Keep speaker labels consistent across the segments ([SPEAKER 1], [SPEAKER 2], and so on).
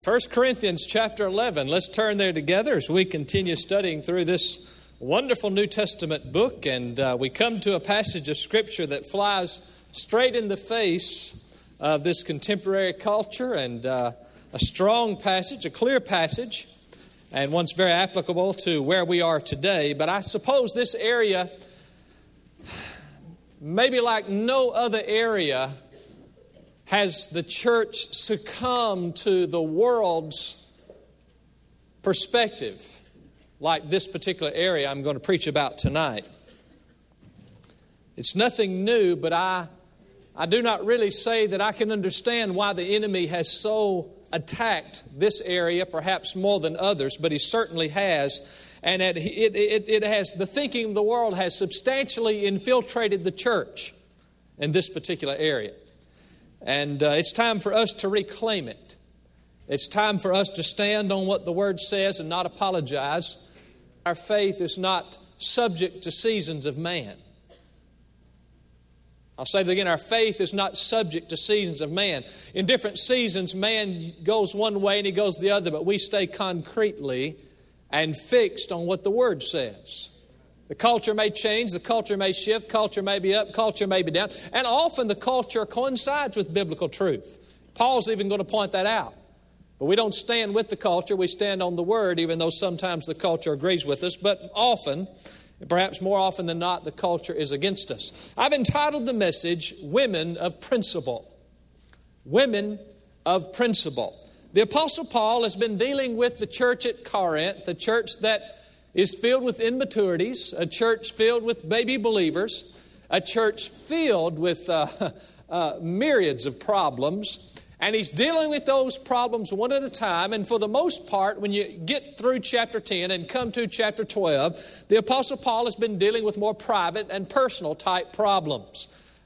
[SPEAKER 1] 1 Corinthians chapter 11. Let's turn there together as we continue studying through this wonderful New Testament book. And we come to a passage of Scripture that flies straight in the face of this contemporary culture, and a strong passage, a clear passage, and one's very applicable to where we are today. But I suppose this area, maybe like no other area, has the church succumbed to the world's perspective, like this particular area I'm going to preach about tonight. It's nothing new, but I do not really say that I can understand why the enemy has so attacked this area, perhaps more than others, but he certainly has. And it has, the thinking of the world has substantially infiltrated the church in this particular area. And it's time for us to reclaim it. It's time for us to stand on what the Word says and not apologize. Our faith is not subject to seasons of man. I'll say that again, our faith is not subject to seasons of man. In different seasons, man goes one way and he goes the other, but we stay concretely and fixed on what the Word says. The culture may change, the culture may shift, culture may be up, culture may be down. And often the culture coincides with biblical truth. Paul's even going to point that out. But we don't stand with the culture, we stand on the Word, even though sometimes the culture agrees with us. But often, perhaps more often than not, the culture is against us. I've entitled the message, Women of Principle. Women of Principle. The Apostle Paul has been dealing with the church at Corinth, the church that is filled with immaturities, a church filled with baby believers, a church filled with myriads of problems. And he's dealing with those problems one at a time. And for the most part, when you get through chapter 10 and come to chapter 12, the Apostle Paul has been dealing with more private and personal type problems.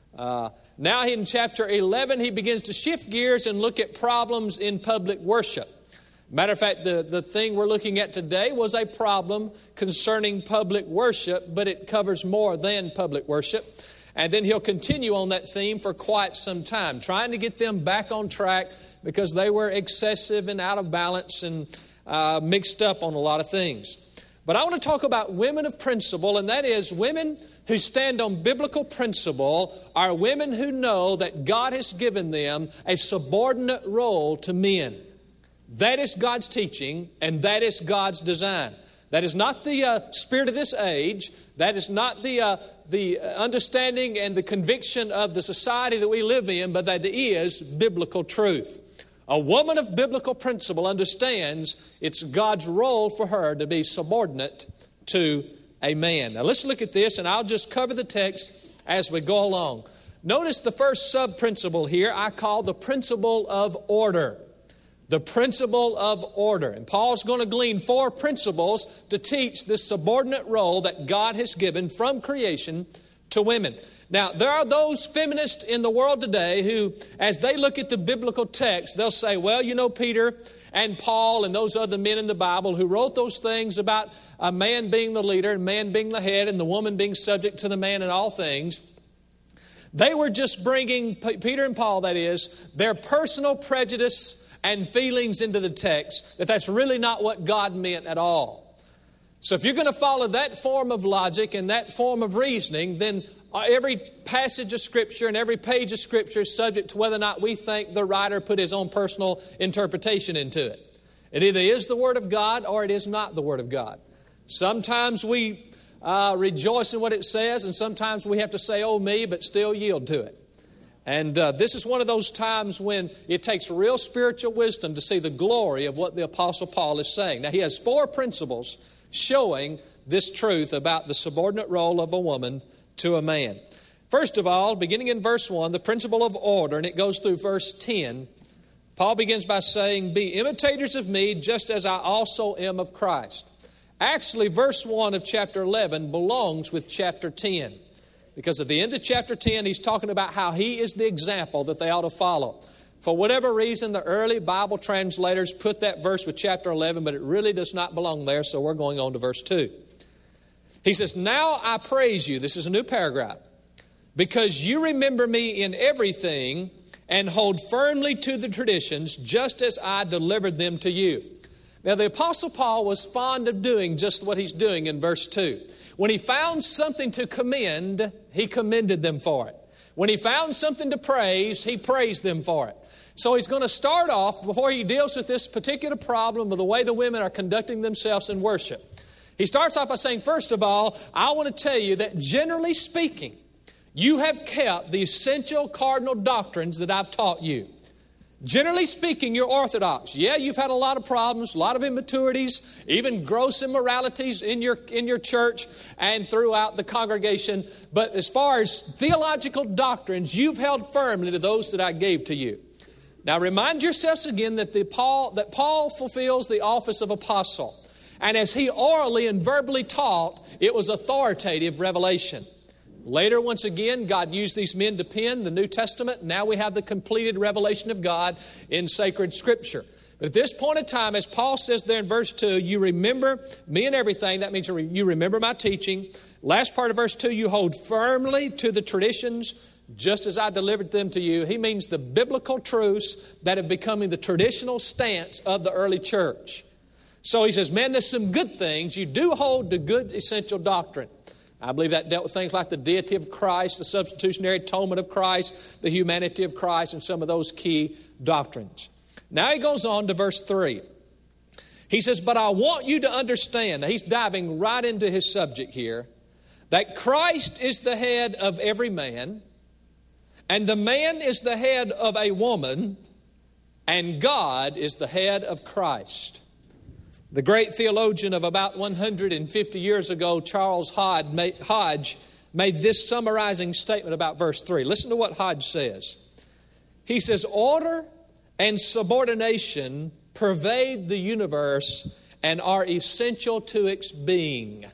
[SPEAKER 1] Now in chapter 11, he begins to shift gears and look at problems in public worship. Matter of fact, the thing we're looking at today was a problem concerning public worship, but it covers more than public worship. And then he'll continue on that theme for quite some time, trying to get them back on track because they were excessive and out of balance and mixed up on a lot of things. But I want to talk about women of principle, and that is women who stand on biblical principle are women who know that God has given them a subordinate role to men. That is God's teaching, and that is God's design. That is not the spirit of this age. That is not the understanding and the conviction of the society that we live in, but that is biblical truth. A woman of biblical principle understands it's God's role for her to be subordinate to a man. Now let's look at this, and I'll just cover the text as we go along. Notice the first sub-principle here I call the principle of order. The principle of order. And Paul's going to glean 4 principles to teach this subordinate role that God has given from creation to women. Now, there are those feminists in the world today who, as they look at the biblical text, they'll say, well, you know, Peter and Paul and those other men in the Bible who wrote those things about a man being the leader and man being the head and the woman being subject to the man in all things, they were just bringing, Peter and Paul, that is, their personal prejudice and feelings into the text, that's really not what God meant at all. So if you're going to follow that form of logic and that form of reasoning, then every passage of Scripture and every page of Scripture is subject to whether or not we think the writer put his own personal interpretation into it. It either is the Word of God or it is not the Word of God. Sometimes we rejoice in what it says, and sometimes we have to say, oh me, but still yield to it. And this is one of those times when it takes real spiritual wisdom to see the glory of what the Apostle Paul is saying. Now, he has 4 principles showing this truth about the subordinate role of a woman to a man. First of all, beginning in verse 1, the principle of order, and it goes through verse 10. Paul begins by saying, be imitators of me just as I also am of Christ. Actually, verse 1 of chapter 11 belongs with chapter 10. Because at the end of chapter 10, he's talking about how he is the example that they ought to follow. For whatever reason, the early Bible translators put that verse with chapter 11, but it really does not belong there, so we're going on to verse 2. He says, now I praise you, this is a new paragraph, because you remember me in everything and hold firmly to the traditions just as I delivered them to you. Now, the Apostle Paul was fond of doing just what he's doing in verse 2. When he found something to commend, he commended them for it. When he found something to praise, he praised them for it. So he's going to start off, before he deals with this particular problem of the way the women are conducting themselves in worship. He starts off by saying, first of all, I want to tell you that generally speaking, you have kept the essential cardinal doctrines that I've taught you. Generally speaking, you're orthodox. Yeah, you've had a lot of problems, a lot of immaturities, even gross immoralities in your church and throughout the congregation. But as far as theological doctrines, you've held firmly to those that I gave to you. Now remind yourselves again that Paul fulfills the office of apostle. And as he orally and verbally taught, it was authoritative revelation. Later, once again, God used these men to pen the New Testament. Now we have the completed revelation of God in sacred Scripture. But at this point in time, as Paul says there in verse 2, you remember me in everything. That means you remember my teaching. Last part of verse 2, you hold firmly to the traditions just as I delivered them to you. He means the biblical truths that have become the traditional stance of the early church. So he says, man, there's some good things. You do hold to good essential doctrine. I believe that dealt with things like the deity of Christ, the substitutionary atonement of Christ, the humanity of Christ, and some of those key doctrines. Now he goes on to verse 3. He says, but I want you to understand, now he's diving right into his subject here, that Christ is the head of every man, and the man is the head of a woman, and God is the head of Christ. The great theologian of about 150 years ago, Charles Hodge, made this summarizing statement about verse 3. Listen to what Hodge says. He says, order and subordination pervade the universe and are essential to its being.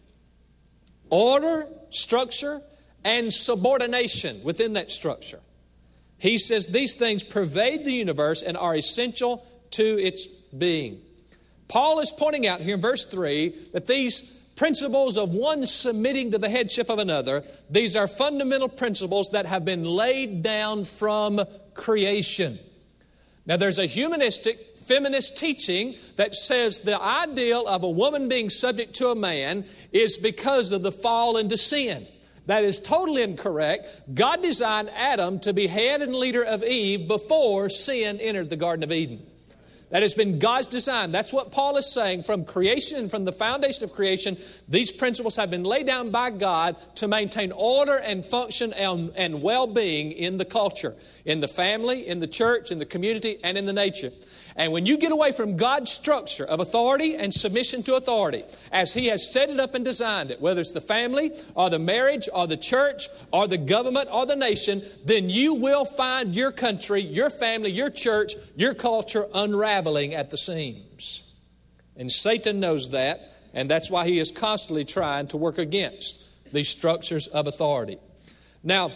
[SPEAKER 1] Order, structure, and subordination within that structure. He says these things pervade the universe and are essential to its being. Paul is pointing out here in verse 3 that these principles of one submitting to the headship of another, these are fundamental principles that have been laid down from creation. Now there's a humanistic, feminist teaching that says the ideal of a woman being subject to a man is because of the fall into sin. That is totally incorrect. God designed Adam to be head and leader of Eve before sin entered the Garden of Eden. That has been God's design. That's what Paul is saying. From creation and from the foundation of creation, these principles have been laid down by God to maintain order and function and well-being in the culture, in the family, in the church, in the community, and in the nature. And when you get away from God's structure of authority and submission to authority, as He has set it up and designed it, whether it's the family or the marriage or the church or the government or the nation, then you will find your country, your family, your church, your culture unraveling at the seams. And Satan knows that, and that's why he is constantly trying to work against these structures of authority. Now,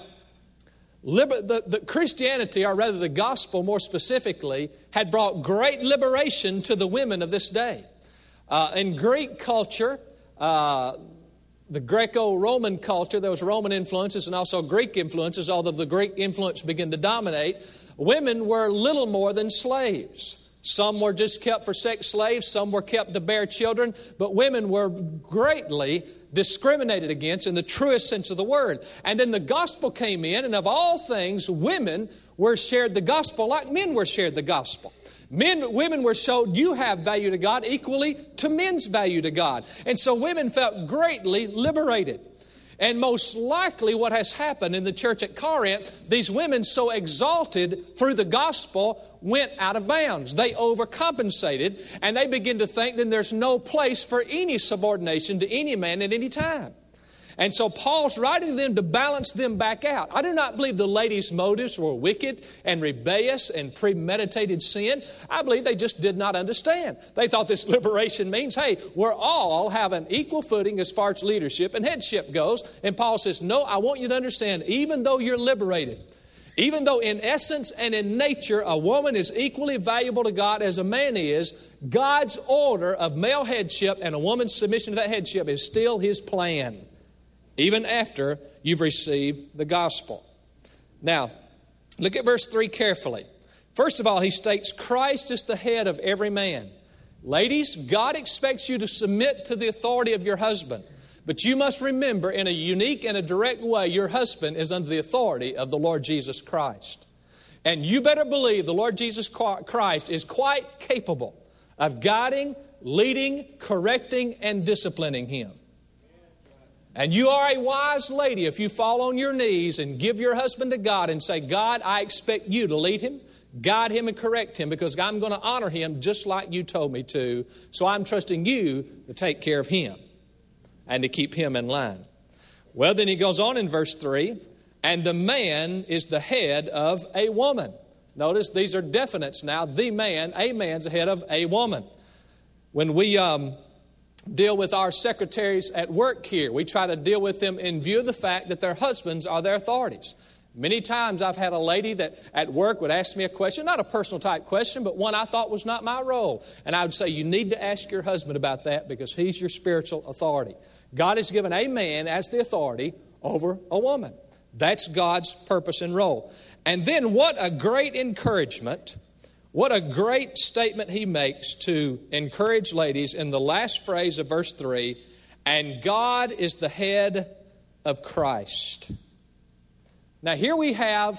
[SPEAKER 1] the Christianity, or rather the gospel more specifically, had brought great liberation to the women of this day. In Greek culture, the Greco-Roman culture, there was Roman influences and also Greek influences, although the Greek influence began to dominate. Women were little more than slaves. Some were just kept for sex slaves, some were kept to bear children, but women were greatly discriminated against in the truest sense of the word. And then the gospel came in, and of all things, women were shared the gospel like men were shared the gospel. Women were showed you have value to God equally to men's value to God. And so women felt greatly liberated. And most likely what has happened in the church at Corinth, these women so exalted through the gospel went out of bounds. They overcompensated, and they begin to think then there's no place for any subordination to any man at any time. And so Paul's writing them to balance them back out. I do not believe the ladies' motives were wicked and rebellious and premeditated sin. I believe they just did not understand. They thought this liberation means, hey, we're all have an equal footing as far as leadership and headship goes. And Paul says, no, I want you to understand, even though you're liberated, even though in essence and in nature a woman is equally valuable to God as a man is, God's order of male headship and a woman's submission to that headship is still His plan, even after you've received the gospel. Now, Look at verse 3 carefully. First of all, he states, Christ is the head of every man. Ladies, God expects you to submit to the authority of your husband. But you must remember, in a unique and a direct way, your husband is under the authority of the Lord Jesus Christ. And you better believe the Lord Jesus Christ is quite capable of guiding, leading, correcting, and disciplining him. And you are a wise lady if you fall on your knees and give your husband to God and say, God, I expect you to lead him, guide him, and correct him because I'm going to honor him just like you told me to. So I'm trusting you to take care of him and to keep him in line. Well, then he goes on in verse 3, and the man is the head of a woman. Notice these are definites now. The man, a man's the head of a woman. When we deal with our secretaries at work here, we try to deal with them in view of the fact that their husbands are their authorities. Many times I've had a lady that at work would ask me a question, not a personal type question, but one I thought was not my role. And I would say, you need to ask your husband about that because he's your spiritual authority. God has given a man as the authority over a woman. That's God's purpose and role. And then what a great encouragement, what a great statement he makes to encourage ladies in the last phrase of verse 3, and God is the head of Christ. Now here we have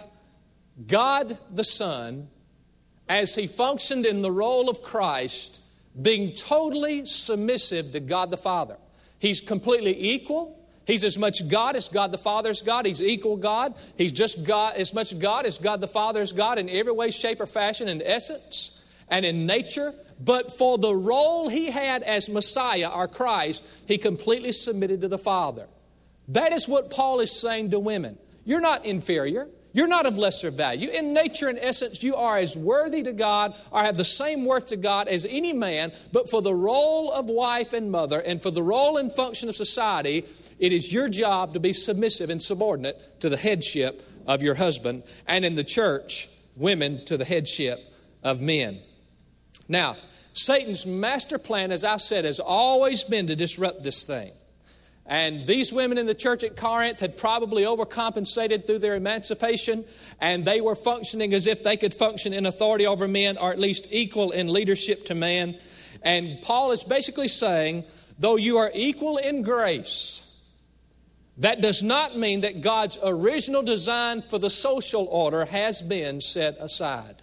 [SPEAKER 1] God the Son, as he functioned in the role of Christ, being totally submissive to God the Father. He's completely equal. He's as much God as God the Father is God. He's equal God. He's just God, as much God as God the Father is God in every way, shape, or fashion, in essence and in nature. But for the role he had as Messiah, or Christ, he completely submitted to the Father. That is what Paul is saying to women. You're not inferior. You're not of lesser value. In nature and essence, you are as worthy to God or have the same worth to God as any man. But for the role of wife and mother and for the role and function of society, it is your job to be submissive and subordinate to the headship of your husband. And in the church, women to the headship of men. Now, Satan's master plan, as I said, has always been to disrupt this thing. And these women in the church at Corinth had probably overcompensated through their emancipation, and they were functioning as if they could function in authority over men, or at least equal in leadership to man. And Paul is basically saying, though you are equal in grace, that does not mean that God's original design for the social order has been set aside.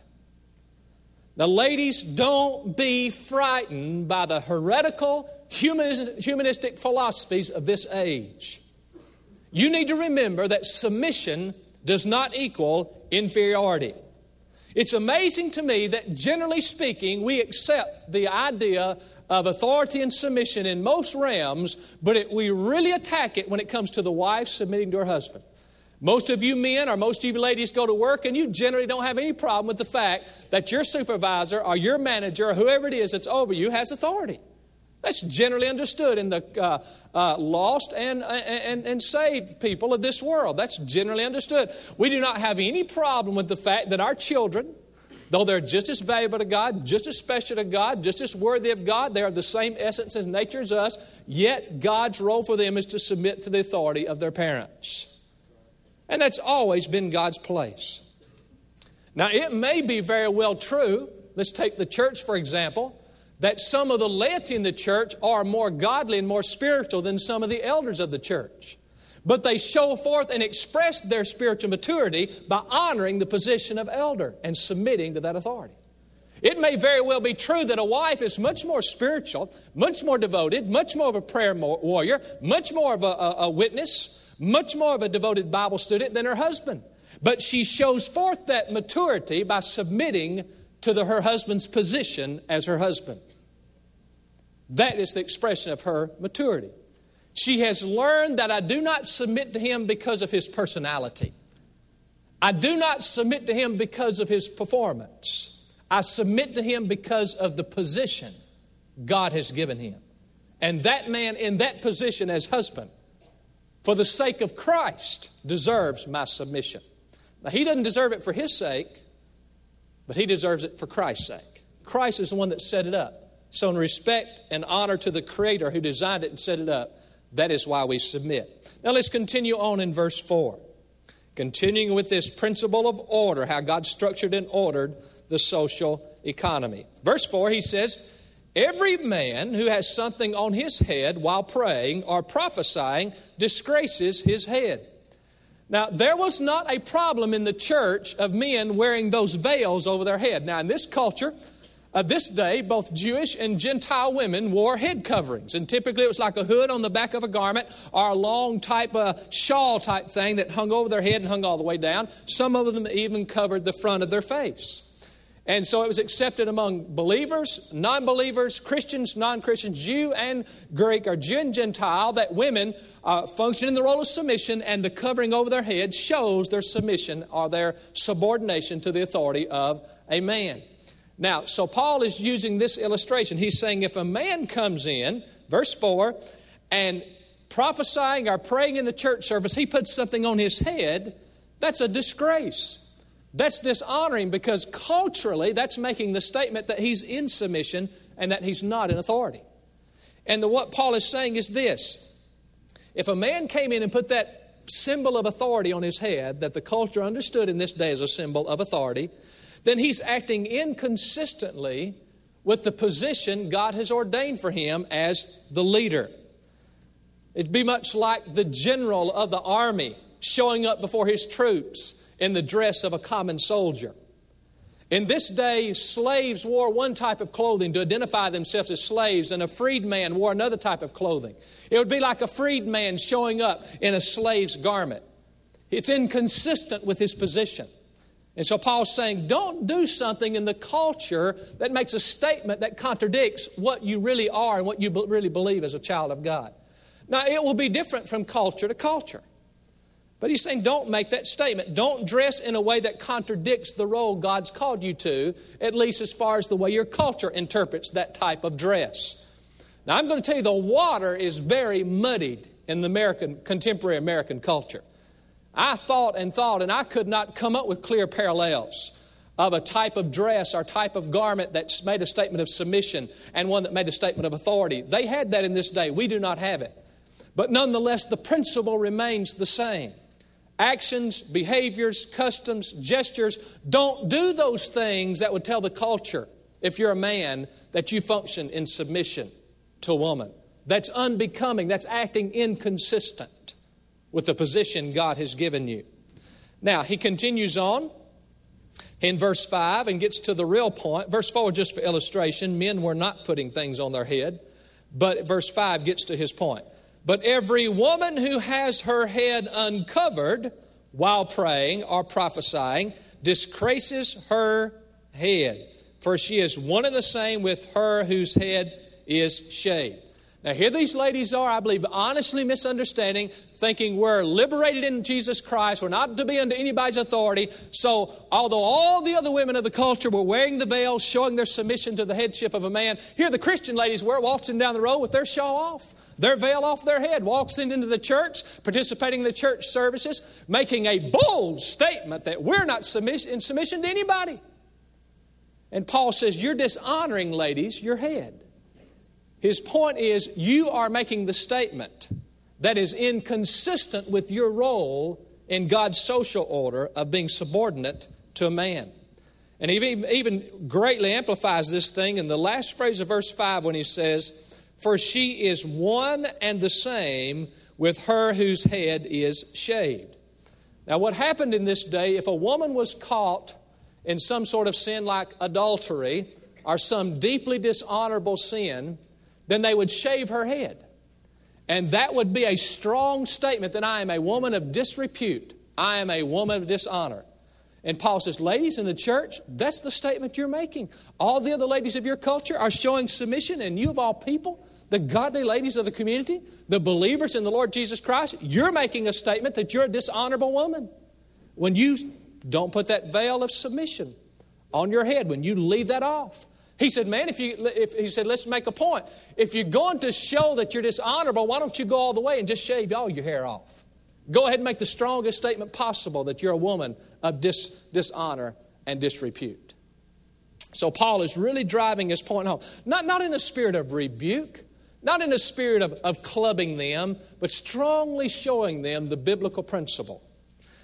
[SPEAKER 1] Now, ladies, don't be frightened by the heretical, humanistic philosophies of this age. You need to remember that submission does not equal inferiority. It's amazing to me that, generally speaking, we accept the idea of authority and submission in most realms, but we really attack it when it comes to the wife submitting to her husband. Most of you men or most of you ladies go to work and you generally don't have any problem with the fact that your supervisor or your manager or whoever it is that's over you has authority. That's generally understood in the lost and saved people of this world. That's generally understood. We do not have any problem with the fact that our children, though they're just as valuable to God, just as special to God, just as worthy of God, they are the same essence and nature as us, yet God's role for them is to submit to the authority of their parents. And that's always been God's place. Now, it may be very well true, let's take the church for example, that some of the laity in the church are more godly and more spiritual than some of the elders of the church. But they show forth and express their spiritual maturity by honoring the position of elder and submitting to that authority. It may very well be true that a wife is much more spiritual, much more devoted, much more of a prayer warrior, much more of a witness, much more of a devoted Bible student than her husband. But she shows forth that maturity by submitting to her husband's position as her husband. That is the expression of her maturity. She has learned that I do not submit to him because of his personality. I do not submit to him because of his performance. I submit to him because of the position God has given him. And that man in that position as husband, for the sake of Christ, deserves my submission. Now, he doesn't deserve it for his sake, but he deserves it for Christ's sake. Christ is the one that set it up. So in respect and honor to the Creator who designed it and set it up, that is why we submit. Now let's continue on in verse 4. Continuing with this principle of order, how God structured and ordered the social economy. Verse 4, he says, every man who has something on his head while praying or prophesying disgraces his head. Now, there was not a problem in the church of men wearing those veils over their head. Now, in this culture, this day, both Jewish and Gentile women wore head coverings. And typically it was like a hood on the back of a garment or a long type shawl type thing that hung over their head and hung all the way down. Some of them even covered the front of their face. And so it was accepted among believers, non-believers, Christians, non-Christians, Jew and Greek, or Jew and Gentile, that women function in the role of submission, and the covering over their head shows their submission or their subordination to the authority of a man. Now, so Paul is using this illustration. He's saying if a man comes in, verse 4, and prophesying or praying in the church service, he puts something on his head, that's a disgrace. That's dishonoring, because culturally that's making the statement that he's in submission and that he's not in authority. And what Paul is saying is this. If a man came in and put that symbol of authority on his head that the culture understood in this day as a symbol of authority, then he's acting inconsistently with the position God has ordained for him as the leader. It'd be much like the general of the army showing up before his troops in the dress of a common soldier. In this day, slaves wore one type of clothing to identify themselves as slaves, and a freedman wore another type of clothing. It would be like a freedman showing up in a slave's garment. It's inconsistent with his position. And so Paul's saying, don't do something in the culture that makes a statement that contradicts what you really are and what you really believe as a child of God. Now, it will be different from culture to culture. But he's saying, don't make that statement. Don't dress in a way that contradicts the role God's called you to, at least as far as the way your culture interprets that type of dress. Now, I'm going to tell you, the water is very muddied in the contemporary American culture. I thought, and I could not come up with clear parallels of a type of dress or type of garment that's made a statement of submission and one that made a statement of authority. They had that in this day. We do not have it. But nonetheless, the principle remains the same. Actions, behaviors, customs, gestures, don't do those things that would tell the culture, if you're a man, that you function in submission to a woman. That's unbecoming. That's acting inconsistent with the position God has given you. Now, he continues on in verse 5 and gets to the real point. Verse 4, just for illustration, men were not putting things on their head. But verse 5 gets to his point. But every woman who has her head uncovered while praying or prophesying disgraces her head, for she is one and the same with her whose head is shaved. Now, here these ladies are, I believe, honestly misunderstanding, thinking we're liberated in Jesus Christ. We're not to be under anybody's authority. So, although all the other women of the culture were wearing the veils, showing their submission to the headship of a man, here the Christian ladies were waltzing down the road with their shawl off, their veil off their head, waltzing into the church, participating in the church services, making a bold statement that we're not in submission to anybody. And Paul says, you're dishonoring, ladies, your head. His point is, you are making the statement that is inconsistent with your role in God's social order of being subordinate to a man. And he even greatly amplifies this thing in the last phrase of verse 5 when he says, for she is one and the same with her whose head is shaved. Now, what happened in this day, if a woman was caught in some sort of sin like adultery or some deeply dishonorable sin, then they would shave her head. And that would be a strong statement that I am a woman of disrepute. I am a woman of dishonor. And Paul says, ladies in the church, that's the statement you're making. All the other ladies of your culture are showing submission, and you of all people, the godly ladies of the community, the believers in the Lord Jesus Christ, you're making a statement that you're a dishonorable woman when you don't put that veil of submission on your head, when you leave that off. He said, man, he said, let's make a point. If you're going to show that you're dishonorable, why don't you go all the way and just shave all your hair off? Go ahead and make the strongest statement possible that you're a woman of dishonor and disrepute. So Paul is really driving his point home. Not in a spirit of rebuke, not in a spirit of clubbing them, but strongly showing them the biblical principle.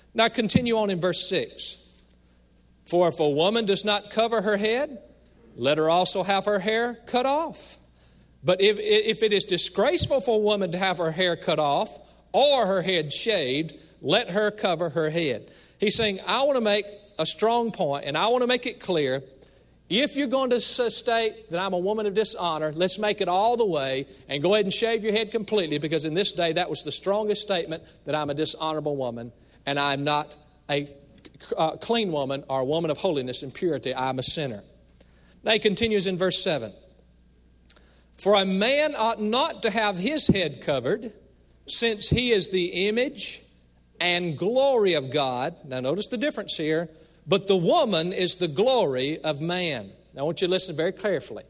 [SPEAKER 1] Now continue on in verse 6. For if a woman does not cover her head, let her also have her hair cut off. But if it is disgraceful for a woman to have her hair cut off or her head shaved, let her cover her head. He's saying, I want to make a strong point, and I want to make it clear. If you're going to state that I'm a woman of dishonor, let's make it all the way and go ahead and shave your head completely, because in this day that was the strongest statement that I'm a dishonorable woman and I'm not a clean woman or a woman of holiness and purity. I'm a sinner. Now he continues in verse 7. For a man ought not to have his head covered, since he is the image and glory of God. Now notice the difference here. But the woman is the glory of man. Now I want you to listen very carefully.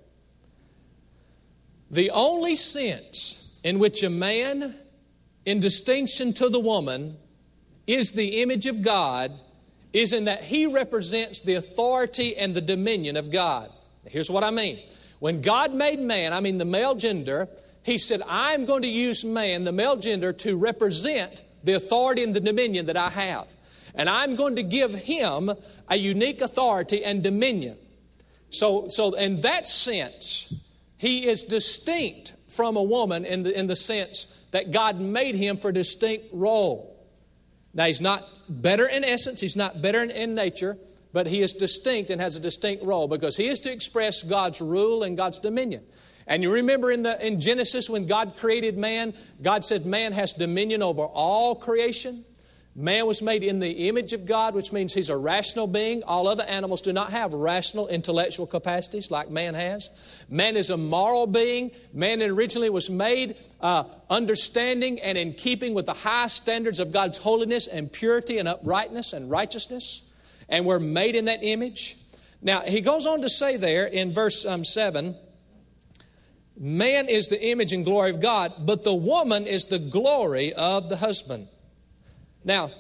[SPEAKER 1] The only sense in which a man, in distinction to the woman, is the image of God is in that he represents the authority and the dominion of God. Here's what I mean. When God made man, I mean the male gender, He said, I'm going to use man, the male gender, to represent the authority and the dominion that I have. And I'm going to give him a unique authority and dominion. So in that sense, he is distinct from a woman in the sense that God made him for a distinct role. Now, he's not better in essence, he's not better in nature, but he is distinct and has a distinct role because he is to express God's rule and God's dominion. And you remember in Genesis when God created man, God said man has dominion over all creation. Man was made in the image of God, which means he's a rational being. All other animals do not have rational intellectual capacities like man has. Man is a moral being. Man originally was made understanding and in keeping with the high standards of God's holiness and purity and uprightness and righteousness. And we're made in that image. Now, he goes on to say there in verse 7, man is the image and glory of God, but the woman is the glory of the husband. Now,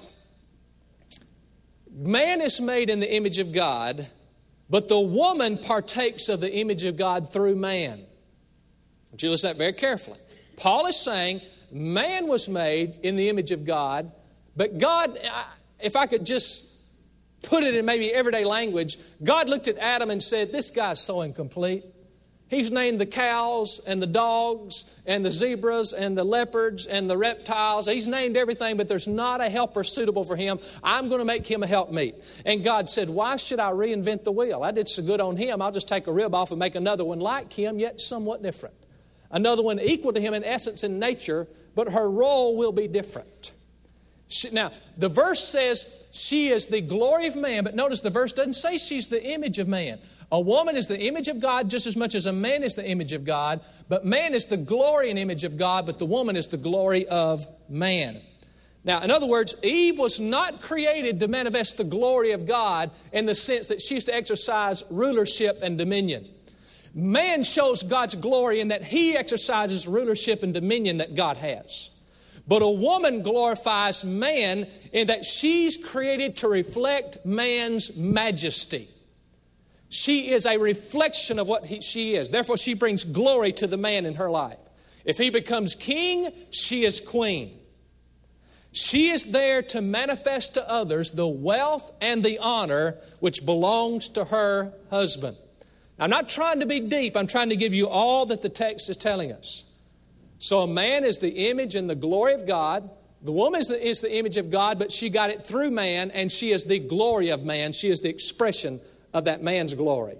[SPEAKER 1] man is made in the image of God, but the woman partakes of the image of God through man. Would you listen to that very carefully? Paul is saying man was made in the image of God, but God, if I could just put it in maybe everyday language, God looked at Adam and said, this guy's so incomplete. He's named the cows and the dogs and the zebras and the leopards and the reptiles. He's named everything, but there's not a helper suitable for him. I'm going to make him a helpmeet. And God said, why should I reinvent the wheel? I did so good on him. I'll just take a rib off and make another one like him, yet somewhat different. Another one equal to him in essence and nature, but her role will be different. Now, the verse says she is the glory of man, but notice the verse doesn't say she's the image of man. A woman is the image of God just as much as a man is the image of God, but man is the glory and image of God, but the woman is the glory of man. Now, in other words, Eve was not created to manifest the glory of God in the sense that she's to exercise rulership and dominion. Man shows God's glory in that he exercises rulership and dominion that God has. But a woman glorifies man in that she's created to reflect man's majesty. She is a reflection of what she is. Therefore, she brings glory to the man in her life. If he becomes king, she is queen. She is there to manifest to others the wealth and the honor which belongs to her husband. I'm not trying to be deep. I'm trying to give you all that the text is telling us. So a man is the image and the glory of God. The woman is the image of God, but she got it through man, and she is the glory of man. She is the expression of that man's glory.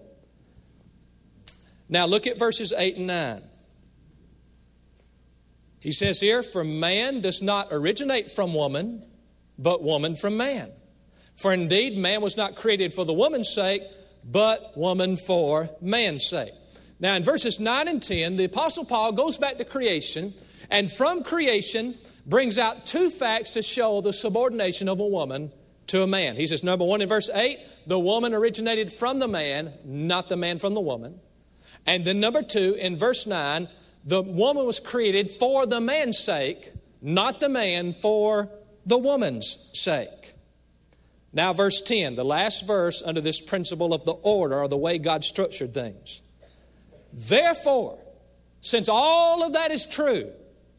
[SPEAKER 1] Now look at verses 8 and 9. He says here, for man does not originate from woman, but woman from man. For indeed man was not created for the woman's sake, but woman for man's sake. Now in verses 9 and 10, the Apostle Paul goes back to creation, and from creation brings out two facts to show the subordination of a woman to a man. He says, number one, in verse 8, the woman originated from the man, not the man from the woman. And then number two, in verse 9, the woman was created for the man's sake, not the man for the woman's sake. Now verse 10, the last verse under this principle of the order or the way God structured things. Therefore, since all of that is true,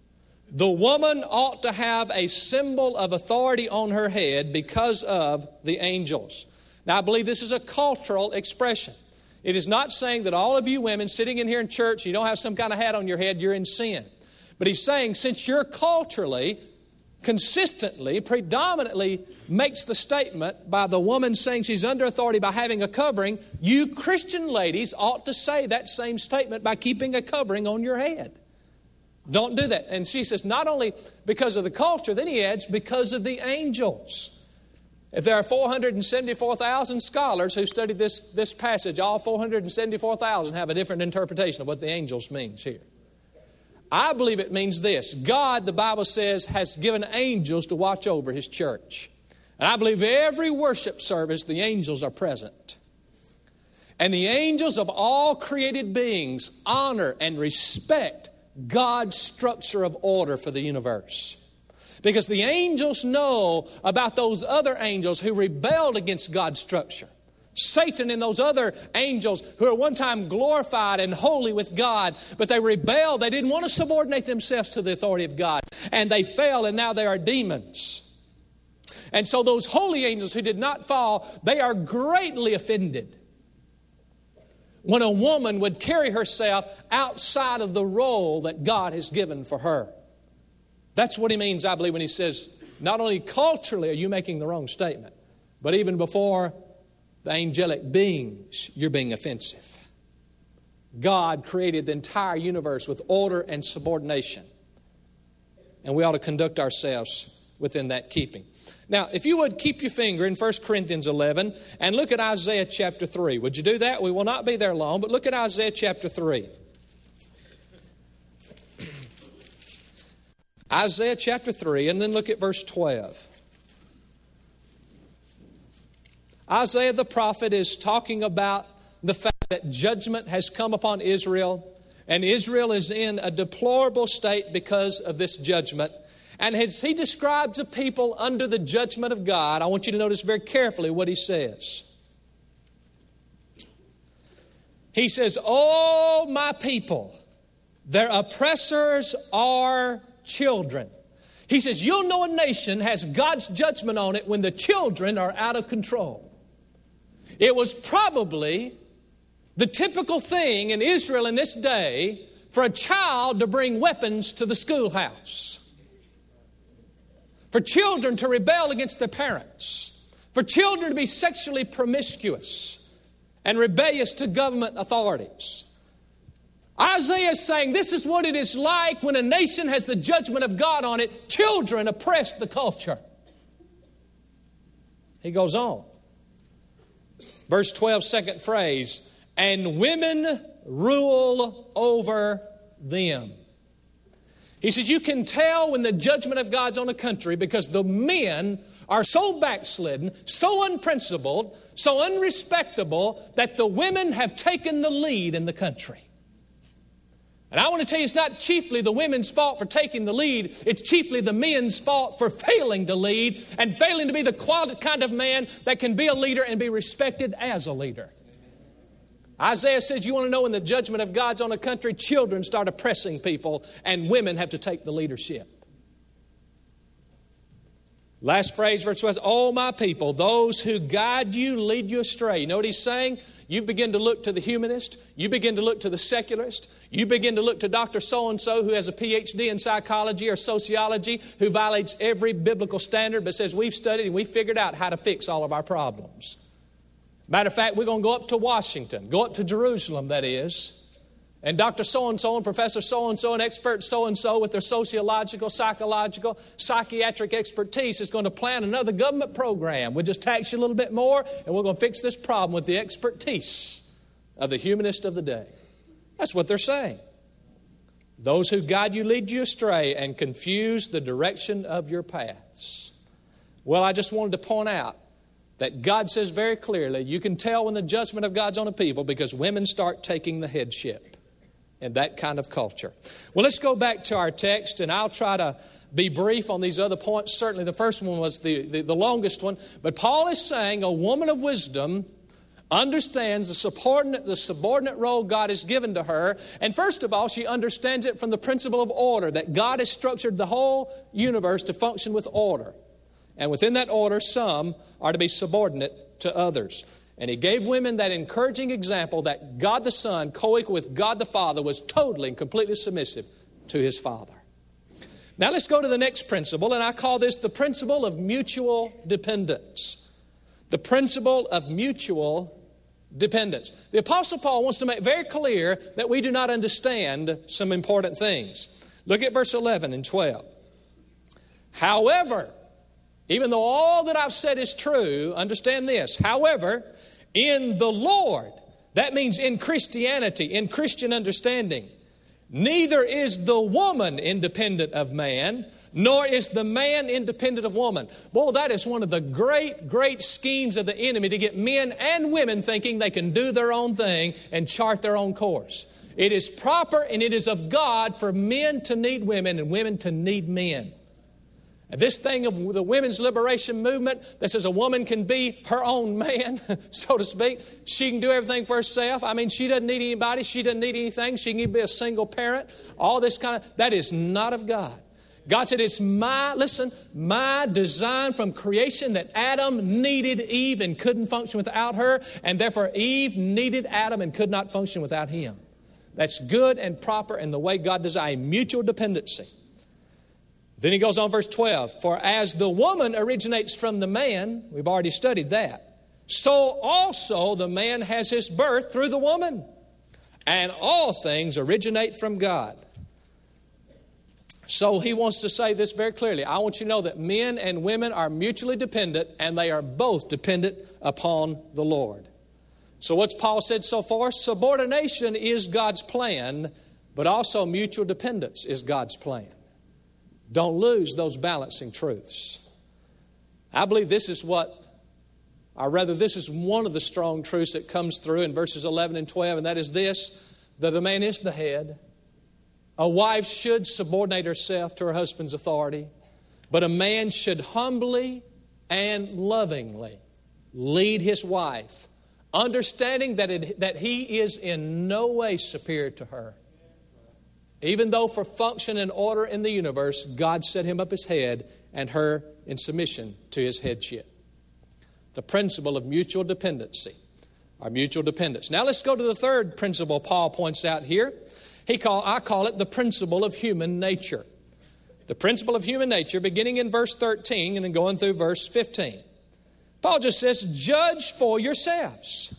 [SPEAKER 1] The woman ought to have a symbol of authority on her head because of the angels. Now, I believe this is a cultural expression. It is not saying that all of you women sitting in here in church, you don't have some kind of hat on your head, you're in sin. But he's saying since you're culturally, consistently, predominantly makes the statement by the woman saying she's under authority by having a covering, you Christian ladies ought to say that same statement by keeping a covering on your head. Don't do that. And she says not only because of the culture, then he adds, because of the angels. If there are 474,000 scholars who studied this passage, all 474,000 have a different interpretation of what the angels means here. I believe it means this. God, the Bible says, has given angels to watch over His church. And I believe every worship service, the angels are present. And the angels of all created beings honor and respect God's structure of order for the universe. Because the angels know about those other angels who rebelled against God's structure. Satan and those other angels who are one time glorified and holy with God, but they rebelled. They didn't want to subordinate themselves to the authority of God. And they fell, and now they are demons. And so those holy angels who did not fall, they are greatly offended when a woman would carry herself outside of the role that God has given for her. That's what he means, I believe, when he says, not only culturally are you making the wrong statement, but even before the angelic beings, you're being offensive. God created the entire universe with order and subordination. And we ought to conduct ourselves within that keeping. Now, if you would keep your finger in 1 Corinthians 11 and look at Isaiah chapter 3. Would you do that? We will not be there long, but look at Isaiah chapter 3. Isaiah chapter 3, and then look at verse 12. Isaiah the prophet is talking about the fact that judgment has come upon Israel, and Israel is in a deplorable state because of this judgment. And as he describes a people under the judgment of God, I want you to notice very carefully what he says. He says, "Oh, my people, their oppressors are children." He says, you'll know a nation has God's judgment on it when the children are out of control. It was probably the typical thing in Israel in this day for a child to bring weapons to the schoolhouse. For children to rebel against their parents. For children to be sexually promiscuous and rebellious to government authorities. Isaiah is saying this is what it is like when a nation has the judgment of God on it. Children oppress the culture. He goes on. Verse 12, second phrase, and women rule over them. He says you can tell when the judgment of God's on a country because the men are so backslidden, so unprincipled, so unrespectable that the women have taken the lead in the country. And I want to tell you, it's not chiefly the women's fault for taking the lead. It's chiefly the men's fault for failing to lead and failing to be the kind of man that can be a leader and be respected as a leader. Isaiah says you want to know when the judgment of God's on a country, children start oppressing people and women have to take the leadership. Last phrase, verse 12, oh, my people, those who guide you lead you astray. You know what he's saying? You begin to look to the humanist. You begin to look to the secularist. You begin to look to Dr. So-and-so who has a PhD in psychology or sociology who violates every biblical standard but says we've studied and we figured out how to fix all of our problems. Matter of fact, we're going to go up to Washington, go up to Jerusalem, that is. And Dr. So-and-so and Professor so-and-so and expert so-and-so with their sociological, psychological, psychiatric expertise is going to plan another government program. We'll just tax you a little bit more and we're going to fix this problem with the expertise of the humanist of the day. That's what they're saying. Those who guide you lead you astray and confuse the direction of your paths. Well, I just wanted to point out that God says very clearly you can tell when the judgment of God's on a people because women start taking the headship in that kind of culture. Well, let's go back to our text, and I'll try to be brief on these other points. Certainly the first one was the longest one. But Paul is saying a woman of wisdom understands the subordinate role God has given to her. And first of all, she understands it from the principle of order, that God has structured the whole universe to function with order. And within that order, some are to be subordinate to others. And He gave women that encouraging example that God the Son, co-equal with God the Father, was totally and completely submissive to His Father. Now let's go to the next principle, and I call this the principle of mutual dependence. The principle of mutual dependence. The Apostle Paul wants to make very clear that we do not understand some important things. Look at verse 11 and 12. However, even though all that I've said is true, understand this. However, in the Lord, that means in Christianity, in Christian understanding, neither is the woman independent of man, nor is the man independent of woman. Boy, that is one of the great schemes of the enemy, to get men and women thinking they can do their own thing and chart their own course. It is proper and it is of God for men to need women and women to need men. This thing of the women's liberation movement that says a woman can be her own man, so to speak. She can do everything for herself. I mean, she doesn't need anybody. She doesn't need anything. She can be a single parent. All this that is not of God. God said it's my design from creation that Adam needed Eve and couldn't function without her. And therefore Eve needed Adam and could not function without him. That's good and proper in the way God designed, mutual dependency. Then he goes on, verse 12. For as the woman originates from the man, we've already studied that, so also the man has his birth through the woman. And all things originate from God. So he wants to say this very clearly. I want you to know that men and women are mutually dependent, and they are both dependent upon the Lord. So what's Paul said so far? Subordination is God's plan, but also mutual dependence is God's plan. Don't lose those balancing truths. I believe this is one of the strong truths that comes through in verses 11 and 12, and that is this, that a man is the head. A wife should subordinate herself to her husband's authority, but a man should humbly and lovingly lead his wife, understanding that he is in no way superior to her. Even though for function and order in the universe, God set him up as head and her in submission to his headship. The principle of mutual dependency, or mutual dependence. Now let's go to the third principle Paul points out here. I call it the principle of human nature. The principle of human nature, beginning in verse 13 and then going through verse 15. Paul just says, judge for yourselves.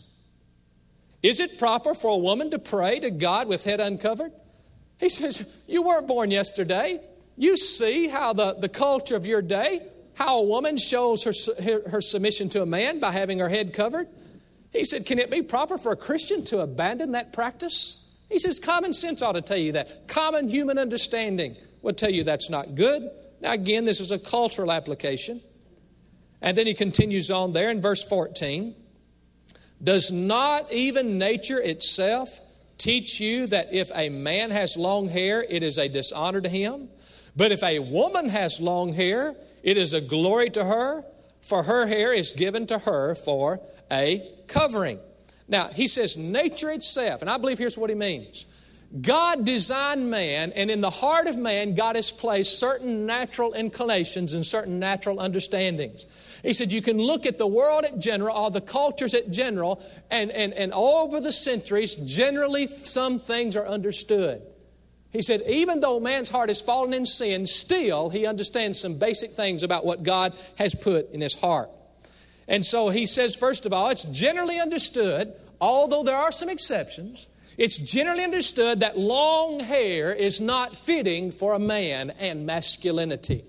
[SPEAKER 1] Is it proper for a woman to pray to God with head uncovered? He says, you weren't born yesterday. You see how the culture of your day, how a woman shows her submission to a man by having her head covered. He said, can it be proper for a Christian to abandon that practice? He says, common sense ought to tell you that. Common human understanding will tell you that's not good. Now again, this is a cultural application. And then he continues on there in verse 14. Does not even nature itself teach you that if a man has long hair, it is a dishonor to him? But if a woman has long hair, it is a glory to her, for her hair is given to her for a covering. Now, he says nature itself, and I believe here's what he means. God designed man, and in the heart of man, God has placed certain natural inclinations and certain natural understandings. He said you can look at the world in general, or the cultures in general, and over the centuries, generally some things are understood. He said even though man's heart has fallen in sin, still he understands some basic things about what God has put in his heart. And so he says, first of all, it's generally understood, although there are some exceptions, it's generally understood that long hair is not fitting for a man and masculinity.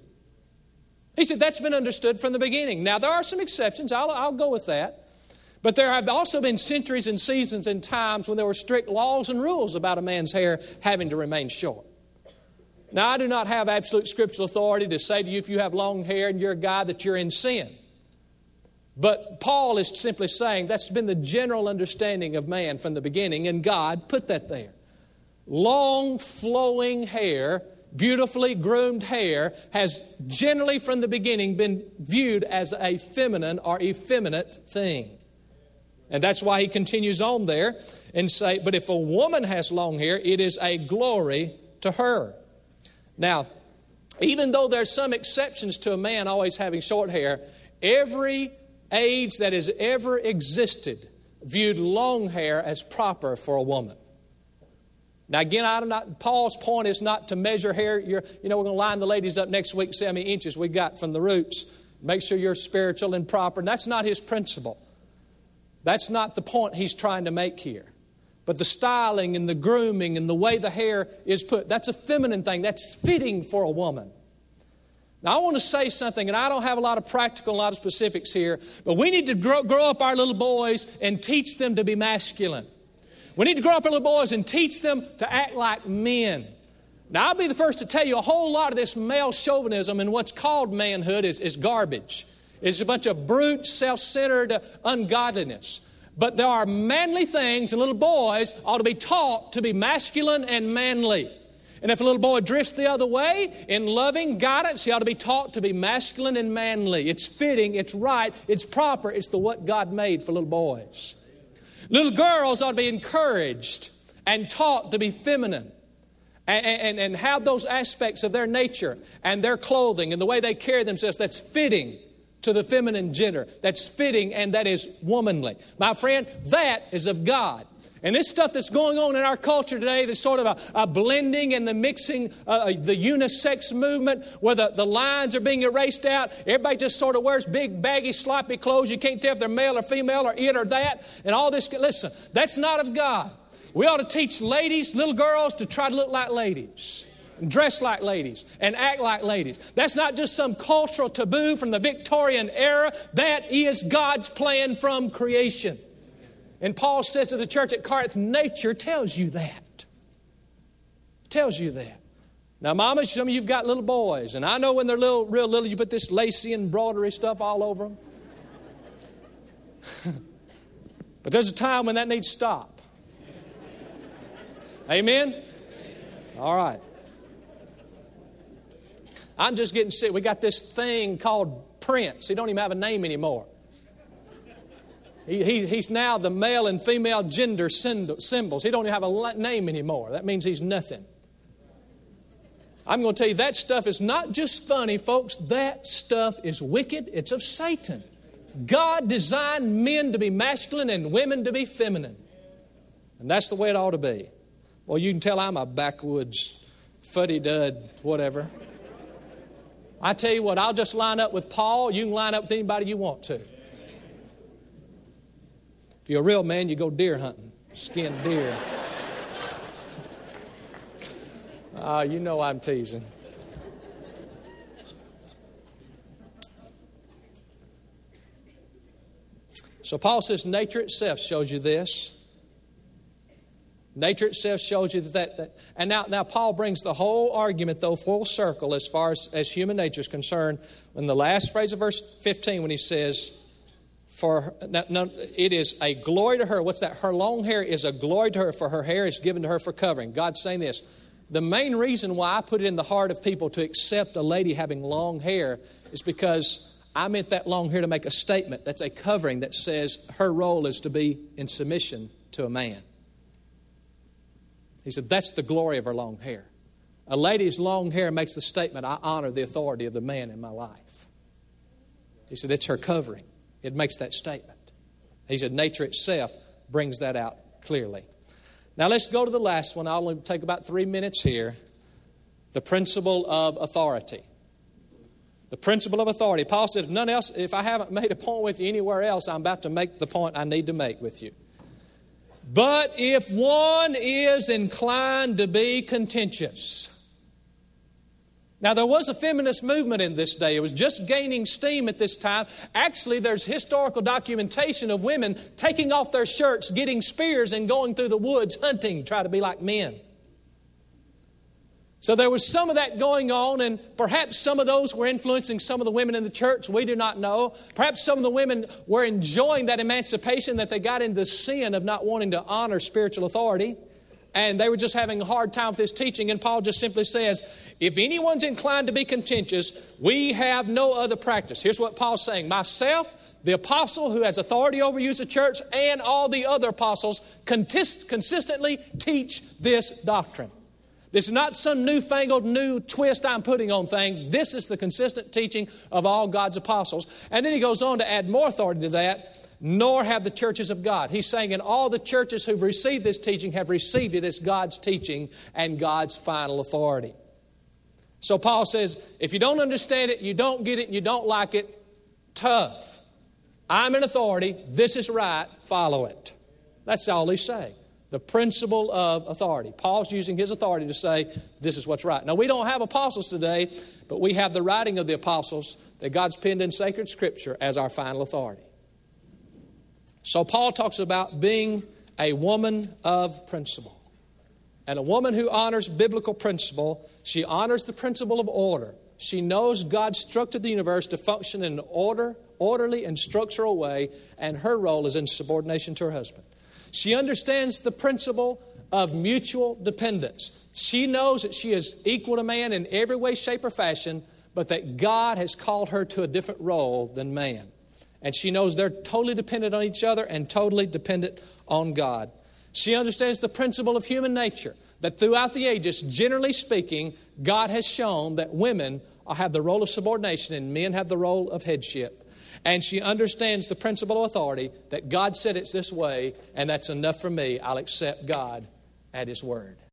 [SPEAKER 1] He said that's been understood from the beginning. Now, there are some exceptions. I'll go with that. But there have also been centuries and seasons and times when there were strict laws and rules about a man's hair having to remain short. Now, I do not have absolute scriptural authority to say to you if you have long hair and you're a guy that you're in sin. But Paul is simply saying that's been the general understanding of man from the beginning, and God put that there. Long, flowing hair, beautifully groomed hair, has generally from the beginning been viewed as a feminine or effeminate thing. And that's why he continues on there and say, but if a woman has long hair, it is a glory to her. Now, even though there's some exceptions to a man always having short hair, every age that has ever existed viewed long hair as proper for a woman. Now again, Paul's point is not to measure hair. We're going to line the ladies up next week and see how many inches we got from the roots. Make sure you're spiritual and proper. And that's not his principle. That's not the point he's trying to make here. But the styling and the grooming and the way the hair is put, that's a feminine thing. That's fitting for a woman. Now, I want to say something, and I don't have a lot of practical, a lot of specifics here, but we need to grow up our little boys and teach them to be masculine. We need to grow up our little boys and teach them to act like men. Now, I'll be the first to tell you a whole lot of this male chauvinism and what's called manhood is garbage. It's a bunch of brute, self-centered ungodliness. But there are manly things, and little boys ought to be taught to be masculine and manly. And if a little boy drifts the other way, in loving guidance, he ought to be taught to be masculine and manly. It's fitting, it's right, it's proper, it's what God made for little boys. Little girls ought to be encouraged and taught to be feminine and have those aspects of their nature and their clothing and the way they carry themselves that's fitting to the feminine gender, that's fitting and that is womanly. My friend, that is of God. And this stuff that's going on in our culture today, this sort of a blending and the mixing, the unisex movement where the lines are being erased out. Everybody just sort of wears big, baggy, sloppy clothes. You can't tell if they're male or female or it or that. And all this. Listen, that's not of God. We ought to teach ladies, little girls, to try to look like ladies. And dress like ladies and act like ladies. That's not just some cultural taboo from the Victorian era. That is God's plan from creation. And Paul says to the church at Corinth, nature tells you that. Tells you that. Now, mamas, some of you've got little boys, and I know when they're real little, you put this lacy and embroidery stuff all over them. But there's a time when that needs to stop. Amen? All right. I'm just getting sick. We got this thing called Prince. He don't even have a name anymore. He's now the male and female gender symbols. He don't even have a name anymore. That means he's nothing. I'm going to tell you, that stuff is not just funny, folks. That stuff is wicked. It's of Satan. God designed men to be masculine and women to be feminine. And that's the way it ought to be. Well, you can tell I'm a backwoods, fuddy-dud, whatever. I tell you what, I'll just line up with Paul. You can line up with anybody you want to. If you're a real man, you go deer hunting, skin deer. You know I'm teasing. So Paul says nature itself shows you this. Nature itself shows you that. And now Paul brings the whole argument, though, full circle as far as human nature is concerned. In the last phrase of verse 15 when he says, it is a glory to her. What's that? Her long hair is a glory to her, for her hair is given to her for covering. God's saying this. The main reason why I put it in the heart of people to accept a lady having long hair is because I meant that long hair to make a statement. That's a covering that says her role is to be in submission to a man. He said, that's the glory of her long hair. A lady's long hair makes the statement, I honor the authority of the man in my life. He said, it's her covering. It makes that statement. He said, nature itself brings that out clearly. Now let's go to the last one. I'll only take about 3 minutes here. The principle of authority. The principle of authority. Paul says, if I haven't made a point with you anywhere else, I'm about to make the point I need to make with you. But if one is inclined to be contentious. Now, there was a feminist movement in this day. It was just gaining steam at this time. Actually, there's historical documentation of women taking off their shirts, getting spears, and going through the woods hunting, try to be like men. So there was some of that going on, and perhaps some of those were influencing some of the women in the church. We do not know. Perhaps some of the women were enjoying that emancipation that they got into sin of not wanting to honor spiritual authority. and they were just having a hard time with this teaching. And Paul just simply says, if anyone's inclined to be contentious, we have no other practice. Here's what Paul's saying. Myself, the apostle who has authority over you as a church, and all the other apostles consistently teach this doctrine. This is not some newfangled new twist I'm putting on things. This is the consistent teaching of all God's apostles. And then he goes on to add more authority to that. Nor have the churches of God. He's saying, and all the churches who've received this teaching have received it as God's teaching and God's final authority. So Paul says, if you don't understand it, you don't get it, and you don't like it, tough. I'm an authority. This is right. Follow it. That's all he's saying. The principle of authority. Paul's using his authority to say, this is what's right. Now, we don't have apostles today, but we have the writing of the apostles that God's penned in sacred Scripture as our final authority. So Paul talks about being a woman of principle. And a woman who honors biblical principle, she honors the principle of order. She knows God structured the universe to function in an orderly and structural way, and her role is in subordination to her husband. She understands the principle of mutual dependence. She knows that she is equal to man in every way, shape, or fashion, but that God has called her to a different role than man. And she knows they're totally dependent on each other and totally dependent on God. She understands the principle of human nature, that throughout the ages, generally speaking, God has shown that women have the role of subordination and men have the role of headship. And she understands the principle of authority, that God said it's this way, and that's enough for me. I'll accept God at His word.